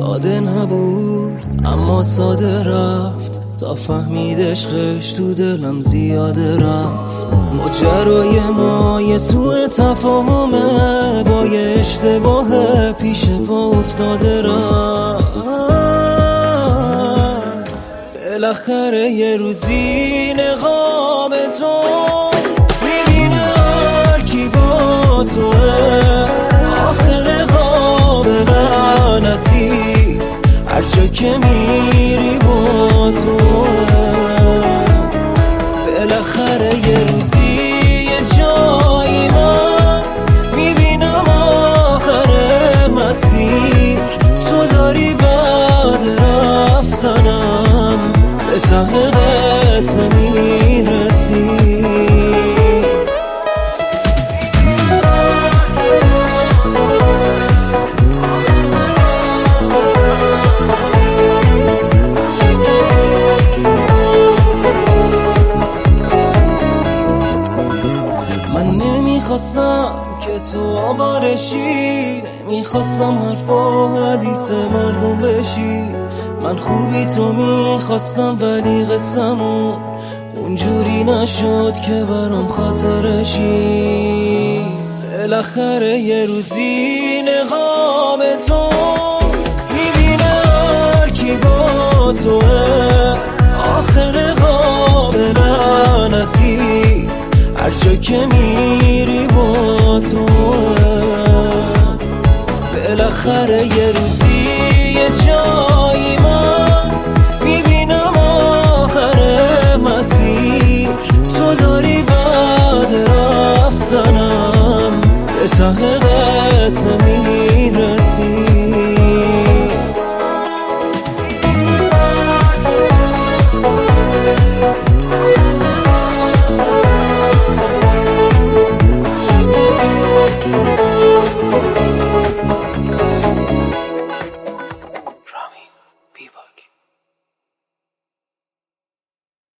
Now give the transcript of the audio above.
ساده نبود اما ساده رفت، تا فهمید عشقش تو دلم زیاده رفت. ماجرای ما یه سوء تفاهمه، با یه اشتباه پیش پا افتاده رفت. بالاخره یه روزی نقاب تو میبینه هر کی با توه، آخر نقاب لعنتیت هر جا که میری با توه. بالاخره یه روزی یه جایی من میبینم آخر مسیر تو داری بعد رفتنم به ته قصه میرسی. نمیخواستم که تو آوارشی، نمیخواستم حرف و حدیث مردم بشی. من خوبی تو میخواستم ولی قسمون اونجوری نشد که برام خاطرشی. بالاخره یه روزی نقاب تو میبینه هر کی با توه، آخر نقاب لعنتیت هر جا که میری با توه. بالاخره یه روزی یه جایی من میبینم آخر مسیر تو داری بعد رفتنم به ته قصه